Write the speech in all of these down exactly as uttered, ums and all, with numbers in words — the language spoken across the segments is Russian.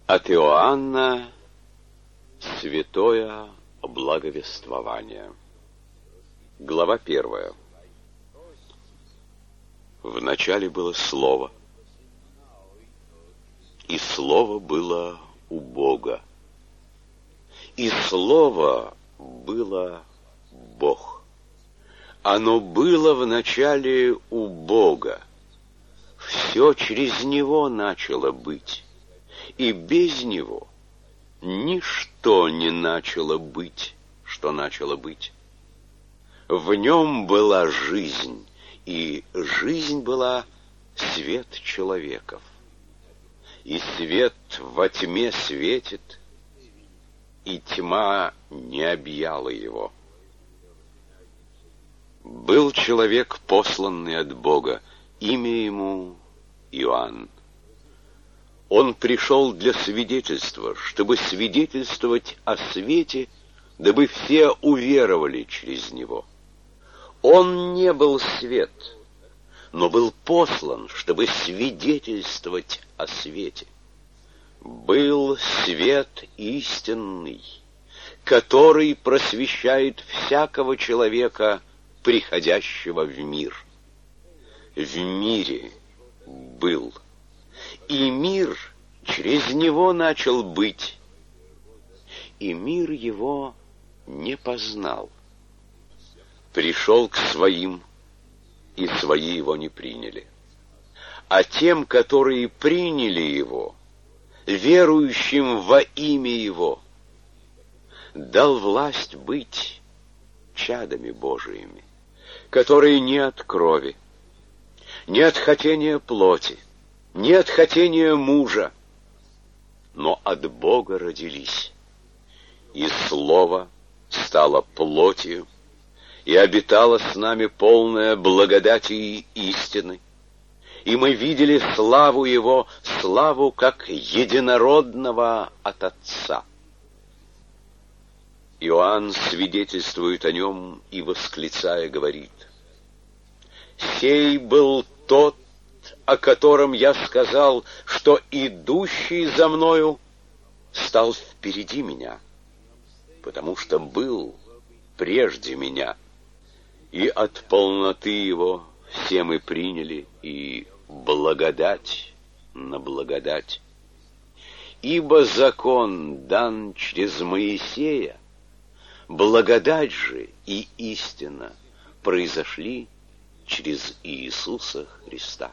От Иоанна святое благовествование. Глава первая. Вначале было Слово, и Слово было у Бога, и Слово было Бог. Оно было вначале у Бога, все через Него начало быть, и без Него ничто не начало быть, что начало быть. В Нем была жизнь, и жизнь была свет человеков. И свет во тьме светит, и тьма не объяла его. Был человек, посланный от Бога, имя ему Иоанн. Он пришел для свидетельства, чтобы свидетельствовать о свете, дабы все уверовали через него. Он не был свет, но был послан, чтобы свидетельствовать о свете. Был свет истинный, который просвещает всякого человека, приходящего в мир. В мире был, и мир через него начал быть, и мир его не познал. Пришел к своим, и свои его не приняли. А тем, которые приняли его, верующим во имя его, дал власть быть чадами Божиими, которые не от крови, не от хотения плоти, не от хотения мужа, но от Бога родились. И Слово стало плотью, и обитала с нами полная благодати и истины. И мы видели славу Его, славу как единородного от Отца. Иоанн свидетельствует о Нем и, восклицая, говорит: «Сей был тот, о котором я сказал, что идущий за мною стал впереди меня, потому что был прежде меня, и от полноты его все мы приняли, и благодать на благодать. Ибо закон дан через Моисея, благодать же и истина произошли через Иисуса Христа.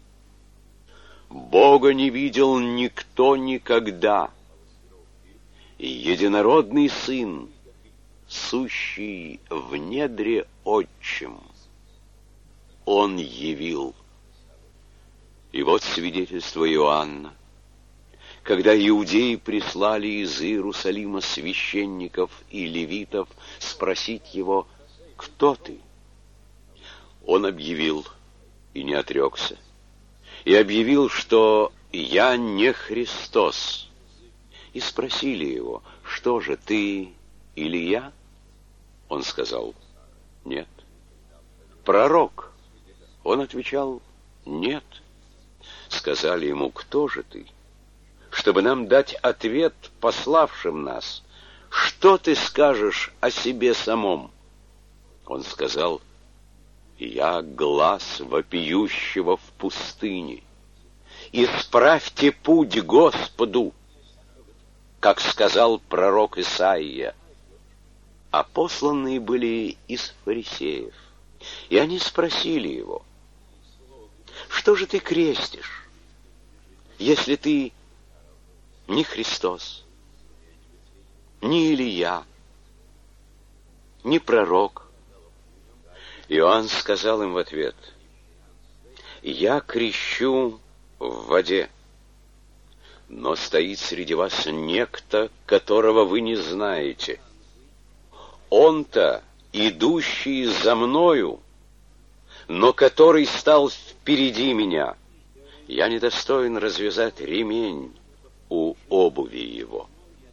Бога не видел никто никогда, и единородный Сын, сущий в недре Отчим, Он явил». И вот свидетельство Иоанна. Когда иудеи прислали из Иерусалима священников и левитов спросить его: «Кто ты?», он объявил и не отрекся, и объявил, что «я не Христос». И спросили его: «Что же, ты Илия?» Он сказал: «Нет». «Пророк?» Он отвечал: «Нет». Сказали ему: «Кто же ты?» Чтобы нам дать ответ пославшим нас: «Что ты скажешь о себе самом?» Он сказал: «Я глас вопиющего в пустыне. Исправьте путь Господу, как сказал пророк Исаия». А посланные были из фарисеев, и они спросили его: «Что же ты крестишь, если ты не Христос, не Илия, не пророк?» Иоанн сказал им в ответ: «Я крещу в воде, но стоит среди вас некто, которого вы не знаете. Он-то, идущий за мною, но который стал впереди меня. Я недостоин развязать ремень у обуви его».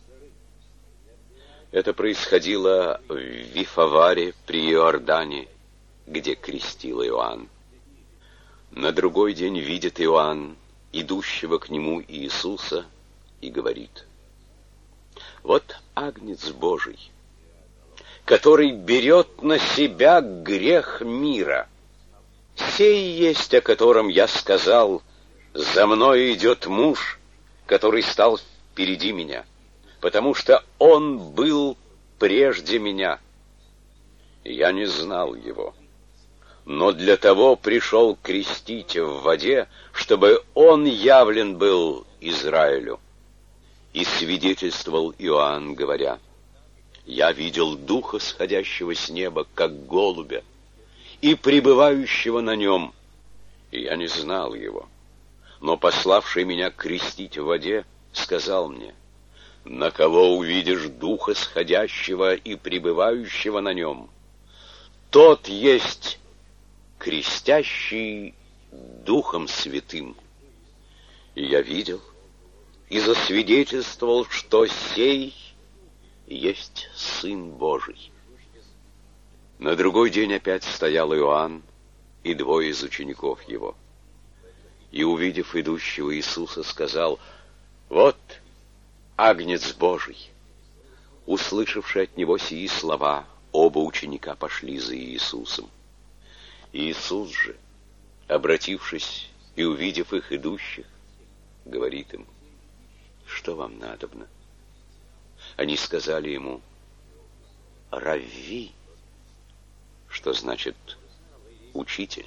Это происходило в Вифаваре при Иордане, где крестил Иоанн. На другой день видит Иоанн, идущего к нему Иисуса, и говорит: вот Агнец Божий, который берет на себя грех мира. Сей есть, о котором я сказал: за мной идет муж, который стал впереди меня, потому что он был прежде меня. Я не знал его, но для того пришел крестить в воде, чтобы он явлен был Израилю. И свидетельствовал Иоанн, говоря: я видел Духа, сходящего с неба, как голубя, и пребывающего на нем. И я не знал его, но пославший меня крестить в воде сказал мне: на кого увидишь Духа, сходящего и пребывающего на нем, тот есть крестящий Духом Святым. И я видел и засвидетельствовал, что сей есть Сын Божий. На другой день опять стоял Иоанн и двое из учеников его. И, увидев идущего Иисуса, сказал: вот Агнец Божий. Услышавши от него сии слова, оба ученика пошли за Иисусом. Иисус же, обратившись и увидев их идущих, говорит им: что вам надобно? Они сказали ему: Равви, что значит учитель.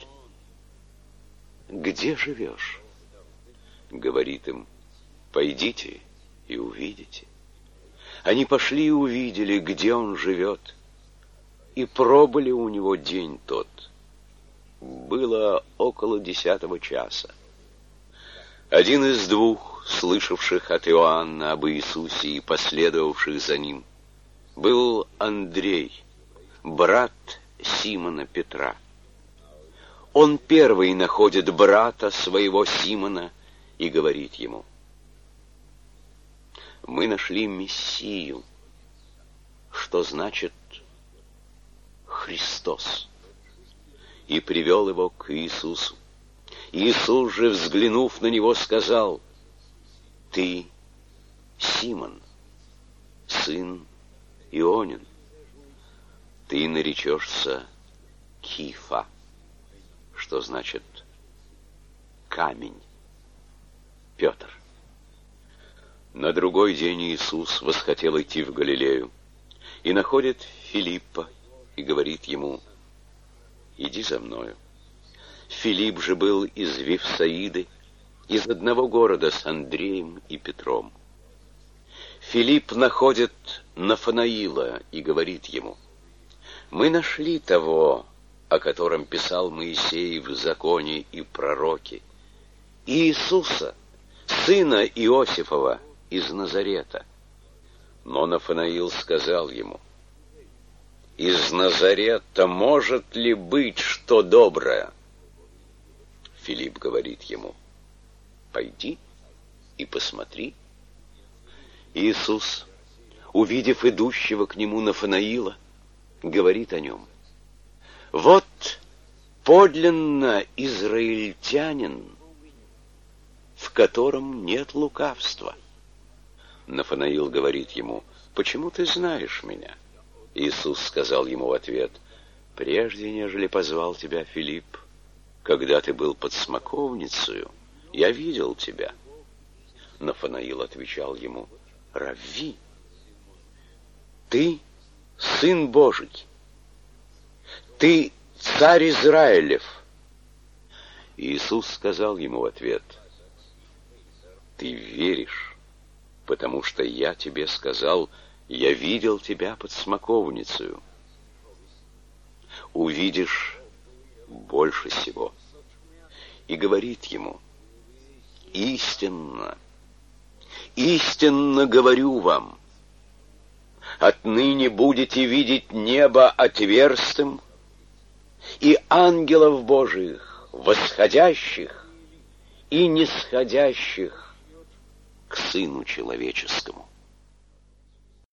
Где живешь? Говорит им: пойдите и увидите. Они пошли и увидели, где он живет, и пробыли у него день тот. Было около десятого часа. Один из двух, слышавших от Иоанна об Иисусе и последовавших за ним, был Андрей, брат Симона Петра. Он первый находит брата своего Симона и говорит ему: мы нашли Мессию, что значит Христос, и привел его к Иисусу. Иисус же, взглянув на него, сказал: ты Симон, сын Ионин, ты наречешься Кифа, что значит камень, Петр. На другой день Иисус восхотел идти в Галилею и находит Филиппа и говорит ему: иди за мною. Филипп же был из Вифсаиды, из одного города с Андреем и Петром. Филипп находит Нафанаила и говорит ему: мы нашли того, о котором писал Моисей в законе и пророки, Иисуса, сына Иосифова из Назарета. Но Нафанаил сказал ему: из Назарета может ли быть что доброе? Филипп говорит ему: пойди и посмотри. Иисус, увидев идущего к нему Нафанаила, говорит о нем: вот подлинно израильтянин, в котором нет лукавства. Нафанаил говорит ему: почему ты знаешь меня? Иисус сказал ему в ответ: прежде нежели позвал тебя Филипп, когда ты был под смоковницею, я видел тебя. Нафанаил отвечал ему: Равви, ты Сын Божий, ты Царь Израилев. Иисус сказал ему в ответ: ты веришь, потому что я тебе сказал: я видел тебя под смоковницею. Увидишь больше сего. И говорит ему: истинно, истинно говорю вам, отныне будете видеть небо отверстым и ангелов Божиих, восходящих и нисходящих к Сыну Человеческому.